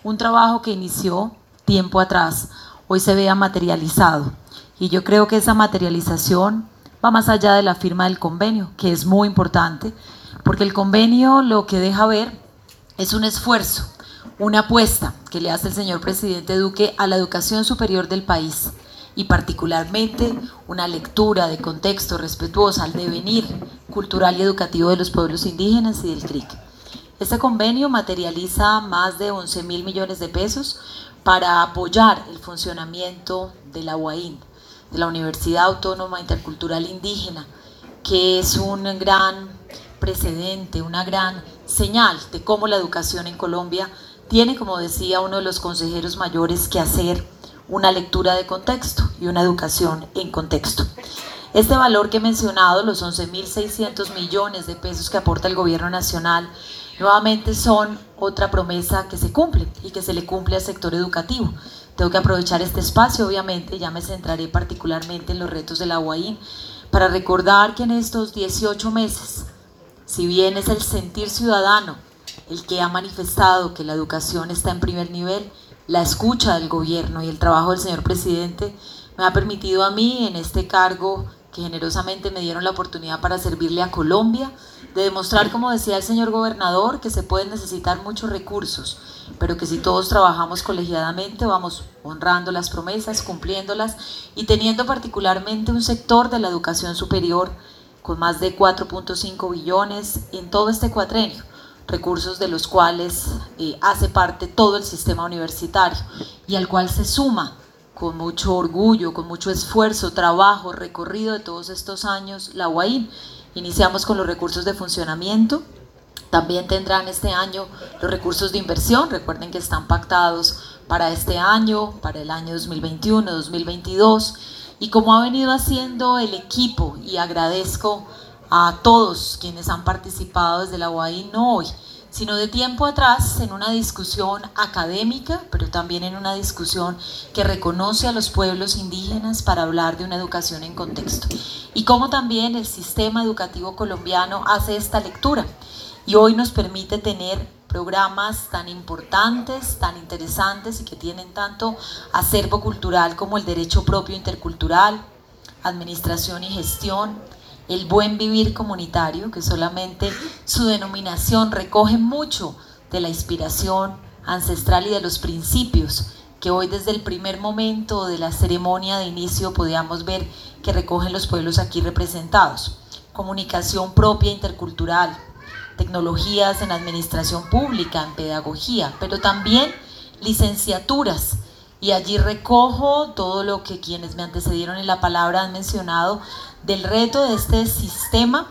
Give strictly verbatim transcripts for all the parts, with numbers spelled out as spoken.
un trabajo que inició tiempo atrás, hoy se vea materializado. Y yo creo que esa materialización va más allá de la firma del convenio, que es muy importante, porque el convenio lo que deja ver es un esfuerzo, una apuesta que le hace el señor presidente Duque a la educación superior del país, y particularmente una lectura de contexto respetuosa al devenir cultural y educativo de los pueblos indígenas y del C R I C. Este convenio materializa más de once mil millones de pesos para apoyar el funcionamiento de la U A I N, de la Universidad Autónoma Intercultural Indígena, que es un gran precedente, una gran señal de cómo la educación en Colombia tiene, como decía uno de los consejeros mayores, que hacer una lectura de contexto y una educación en contexto. Este valor que he mencionado, los once mil seiscientos millones de pesos que aporta el gobierno nacional, nuevamente son otra promesa que se cumple y que se le cumple al sector educativo. Tengo que aprovechar este espacio, obviamente, ya me centraré particularmente en los retos de la U A I N, para recordar que en estos dieciocho meses, si bien es el sentir ciudadano el que ha manifestado que la educación está en primer nivel, la escucha del gobierno y el trabajo del señor presidente me ha permitido a mí, en este cargo que generosamente me dieron la oportunidad para servirle a Colombia, de demostrar, como decía el señor gobernador, que se pueden necesitar muchos recursos, pero que si todos trabajamos colegiadamente vamos honrando las promesas, cumpliéndolas y teniendo particularmente un sector de la educación superior con más de cuatro punto cinco billones en todo este cuatrenio, recursos de los cuales eh, hace parte todo el sistema universitario y al cual se suma con mucho orgullo, con mucho esfuerzo, trabajo, recorrido de todos estos años la U A I N. Iniciamos con los recursos de funcionamiento, también tendrán este año los recursos de inversión, recuerden que están pactados para este año, para el año dos mil veintiuno, dos mil veintidós, y como ha venido haciendo el equipo, y agradezco a todos quienes han participado desde la U A I N, no hoy, sino de tiempo atrás, en una discusión académica, pero también en una discusión que reconoce a los pueblos indígenas para hablar de una educación en contexto. Y cómo también el sistema educativo colombiano hace esta lectura y hoy nos permite tener programas tan importantes, tan interesantes y que tienen tanto acervo cultural como el derecho propio intercultural, administración y gestión, el buen vivir comunitario, que solamente su denominación recoge mucho de la inspiración ancestral y de los principios que hoy desde el primer momento de la ceremonia de inicio podíamos ver que recogen los pueblos aquí representados. Comunicación propia intercultural, tecnologías en administración pública, en pedagogía, pero también licenciaturas. Y allí recojo todo lo que quienes me antecedieron en la palabra han mencionado del reto de este sistema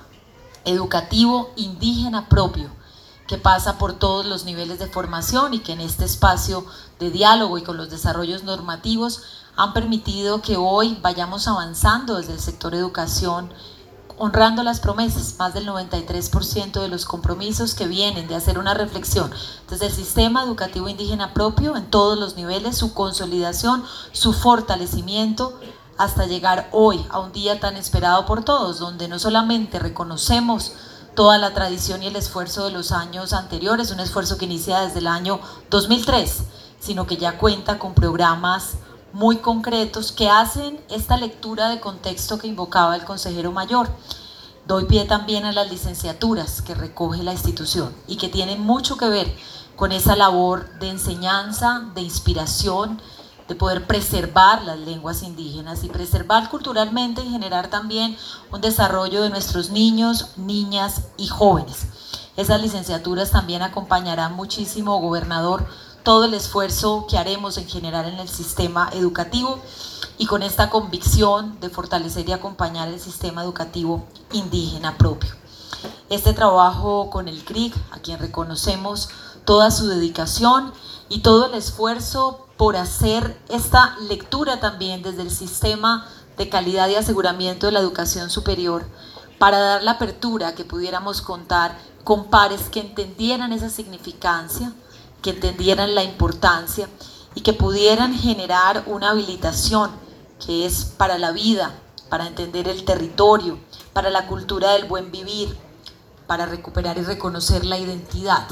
educativo indígena propio, que pasa por todos los niveles de formación y que en este espacio de diálogo y con los desarrollos normativos han permitido que hoy vayamos avanzando desde el sector educación, honrando las promesas, más del noventa y tres por ciento de los compromisos que vienen de hacer una reflexión desde el sistema educativo indígena propio en todos los niveles, su consolidación, su fortalecimiento, hasta llegar hoy a un día tan esperado por todos, donde no solamente reconocemos toda la tradición y el esfuerzo de los años anteriores, un esfuerzo que inicia desde el año dos mil tres, sino que ya cuenta con programas muy concretos que hacen esta lectura de contexto que invocaba el consejero mayor. Doy pie también a las licenciaturas que recoge la institución y que tienen mucho que ver con esa labor de enseñanza, de inspiración, de poder preservar las lenguas indígenas y preservar culturalmente y generar también un desarrollo de nuestros niños, niñas y jóvenes. Esas licenciaturas también acompañarán muchísimo, gobernador, todo el esfuerzo que haremos en general en el sistema educativo y con esta convicción de fortalecer y acompañar el sistema educativo indígena propio. Este trabajo con el C R I C, a quien reconocemos toda su dedicación y todo el esfuerzo por hacer esta lectura también desde el sistema de calidad y aseguramiento de la educación superior, para dar la apertura que pudiéramos contar con pares que entendieran esa significancia, que entendieran la importancia y que pudieran generar una habilitación que es para la vida, para entender el territorio, para la cultura del buen vivir, para recuperar y reconocer la identidad.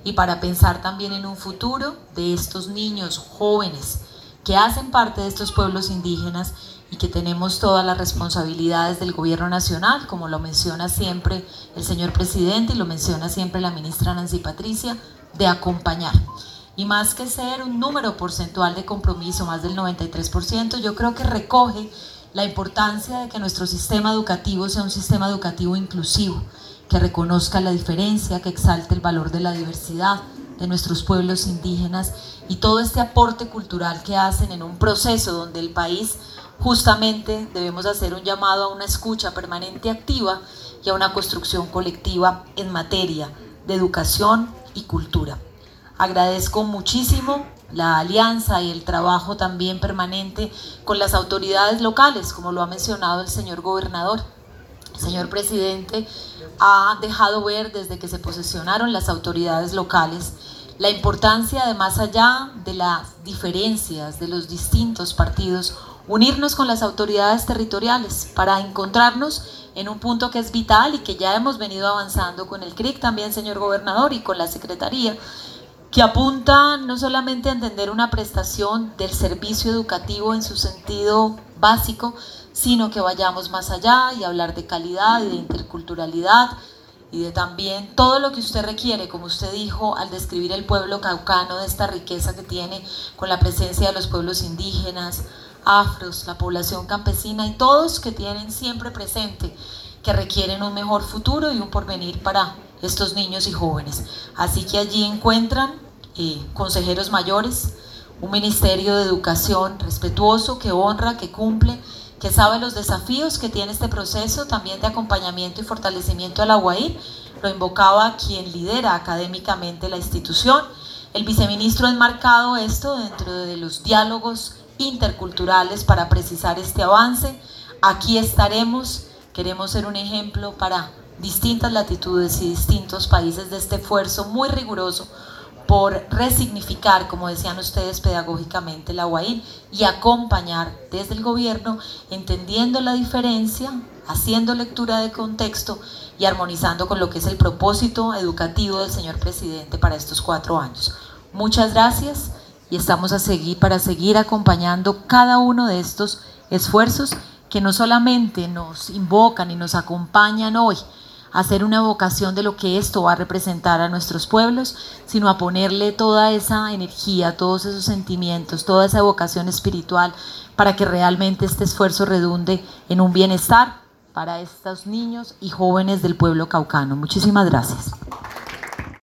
y para pensar también en un futuro de estos niños jóvenes que hacen parte de estos pueblos indígenas y que tenemos todas las responsabilidades del gobierno nacional, como lo menciona siempre el señor presidente y lo menciona siempre la ministra Nancy Patricia, de acompañar. Y más que ser un número porcentual de compromiso, más del noventa y tres por ciento, yo creo que recoge la importancia de que nuestro sistema educativo sea un sistema educativo inclusivo, que reconozca la diferencia, que exalte el valor de la diversidad de nuestros pueblos indígenas y todo este aporte cultural que hacen en un proceso donde el país justamente debemos hacer un llamado a una escucha permanente activa y a una construcción colectiva en materia de educación y cultura. Agradezco muchísimo la alianza y el trabajo también permanente con las autoridades locales, como lo ha mencionado el señor gobernador. El señor presidente ha dejado ver desde que se posesionaron las autoridades locales la importancia de, más allá de las diferencias de los distintos partidos, unirnos con las autoridades territoriales para encontrarnos en un punto que es vital y que ya hemos venido avanzando con el C R I C también, señor gobernador, y con la Secretaría, que apunta no solamente a entender una prestación del servicio educativo en su sentido básico, sino que vayamos más allá y hablar de calidad y de interculturalidad y de también todo lo que usted requiere, como usted dijo al describir el pueblo caucano, de esta riqueza que tiene con la presencia de los pueblos indígenas, afros, la población campesina y todos que tienen siempre presente que requieren un mejor futuro y un porvenir para estos niños y jóvenes. Así que allí encuentran eh, consejeros mayores, un ministerio de educación respetuoso, que honra, que cumple, que sabe los desafíos que tiene este proceso también de acompañamiento y fortalecimiento a la UAIR. Lo invocaba quien lidera académicamente la institución. El viceministro ha enmarcado esto dentro de los diálogos interculturales para precisar este avance. Aquí estaremos, queremos ser un ejemplo para distintas latitudes y distintos países de este esfuerzo muy riguroso por resignificar, como decían ustedes pedagógicamente, la UAIR y acompañar desde el gobierno, entendiendo la diferencia, haciendo lectura de contexto y armonizando con lo que es el propósito educativo del señor presidente para estos cuatro años. Muchas gracias y estamos a seguir para seguir acompañando cada uno de estos esfuerzos que no solamente nos invocan y nos acompañan hoy a hacer una evocación de lo que esto va a representar a nuestros pueblos, sino a ponerle toda esa energía, todos esos sentimientos, toda esa evocación espiritual para que realmente este esfuerzo redunde en un bienestar para estos niños y jóvenes del pueblo caucano. Muchísimas gracias.